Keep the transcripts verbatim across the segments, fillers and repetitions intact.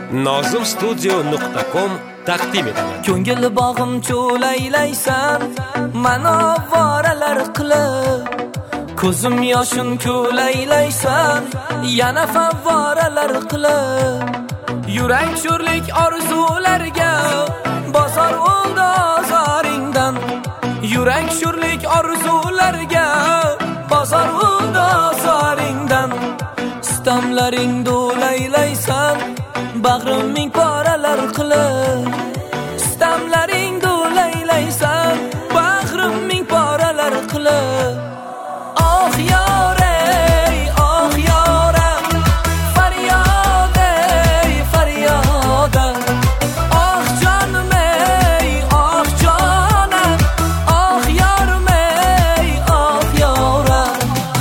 nozim studio nuqta com taqdim etadi. Ko'ngil bog'im cho'laylaysan, mana voralar qilib, ko'zim yoshin ko'laylaysan, yana favvoralar qilib, yurak sho'rlik orzularga bozor oldi ozoringdan, yurak sho'rlik orzularga bozor oldi ozoringdan. Istamlaring do'laylaysan, bag'rim ming paralar qilib, istamlaring do'laylaysan, bag'rim ming paralar qilib. Oh yorey, oh yoram, faryod ey faryod, oh jonim ey, oh jonim, oh yorim ey, oh yoram.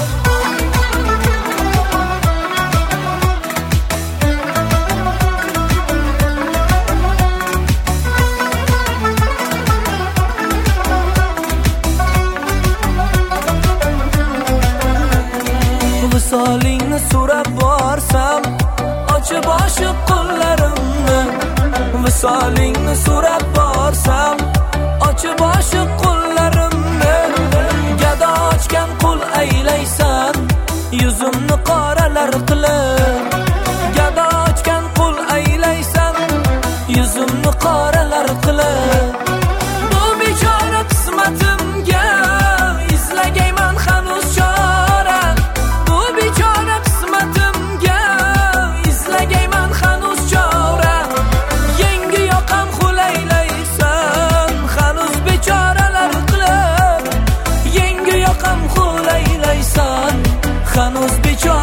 Visolingni so'rab borsam, ochib oshiq qo'llarimni, visolingni so'rab borsam, ochib oshiq qo'llarimni, gado ochgan qo'l aylaysan, yuzimni qoralar qilib, gado ochgan qo'l aylaysan, yuzimni qoralar qilib. Bu bechora qismatimga izlagayman hanuz chora, bu bechora qismatimga izlagayman hanuz chora. Yangi yoqam xulaylaysan, hanuz bechoralar qilib, yangi yoqam xulaylaysan, hanuz bechora